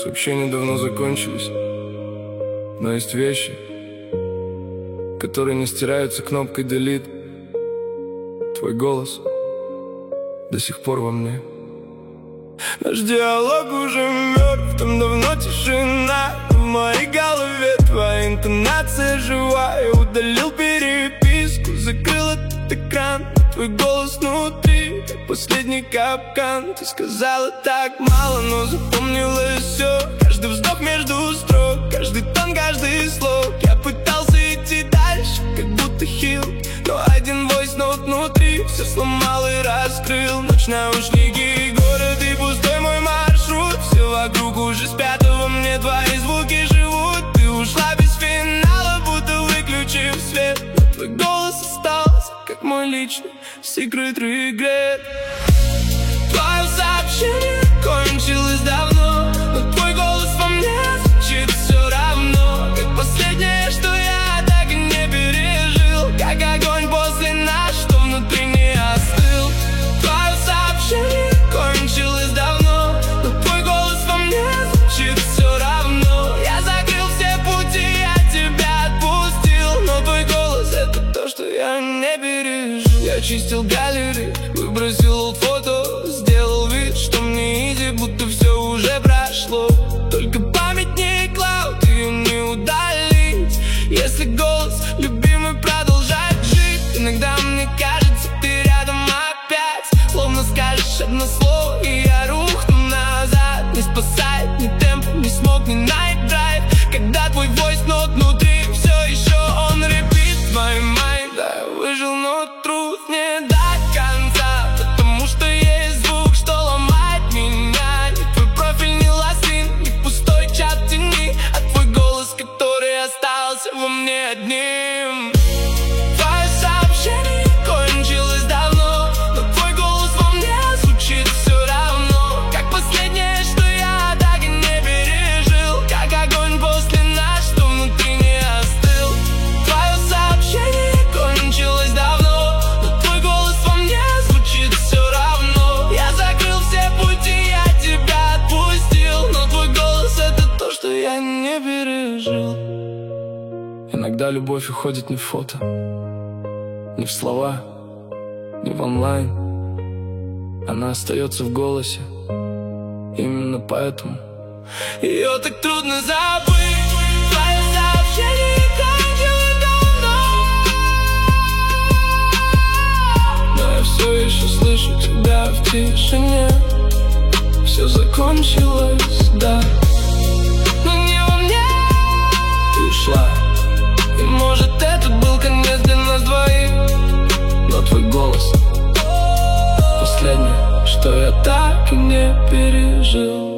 Сообщения давно закончились, но есть вещи, которые не стираются кнопкой delete. Твой голос до сих пор во мне. Наш диалог уже мертв, там давно тишина. В моей голове твоя интонация живая. Удалил переписку, закрыл этот экран. Твой голос внутри, как последний капкан. Ты сказала так мало, но запомнила все. Каждый вздох между строк, каждый тон, каждый слог. Я пытался идти дальше, как будто хил, но один войс-ноут внутри все сломал и раскрыл. Ночь, наушники, город и пустой мой маршрут. Все вокруг уже спят, а во мне твои звуки живут. Ты ушла без финала, будто выключив свет, но твой голос остался, как мой личный secret regret. Твое сообщение кончилось давно, но твой голос во мне звучит все равно, как последнее, что я так и не пережил, как огонь после нас, что внутри не остыл. Твое сообщение кончилось давно, но твой голос во мне звучит все равно. Я закрыл все пути, я тебя отпустил, но твой голос — это то, что я не пережил. Я чистил галереи, выбросил олд фото, сделал вид, что мне изи, будто все уже прошло. Только память не клауд, ее не удалить. Если голос любимый продолжает жить, иногда мне кажется, ты рядом опять. Словно скажешь одно слово, и я рухну назад. Не спасает ни темп, ни смог, ни найт драйв. Когда твой войс-ноут внутри все еще он репит в моей mind. Да, я выжил, но труд не до конца, потому что есть звук, что ломает меня. Не твой профиль, не лосин, не пустой чат в тени, а твой голос, который остался во мне одним. Твое сообщение кончилось давно, но твой голос во мне звучит все равно, как последнее, что я так и не пережил, как огонь после нас, что внутри не остыл. Твое сообщение кончилось давно, но твой голос во мне звучит все равно. Я закрыл все пути, я тебя отпустил, но твой голос — это то, что я не пережил. Иногда любовь уходит не в фото, не в слова, не в онлайн. Она остается в голосе. Именно поэтому ее так трудно забыть. Твое сообщение кончилось давно, но я все еще слышу тебя в тишине. Все закончилось, да, но не во мне. Ты ушла, и может этот был конец для нас двоих, но твой голос — последнее, что я так и не пережил.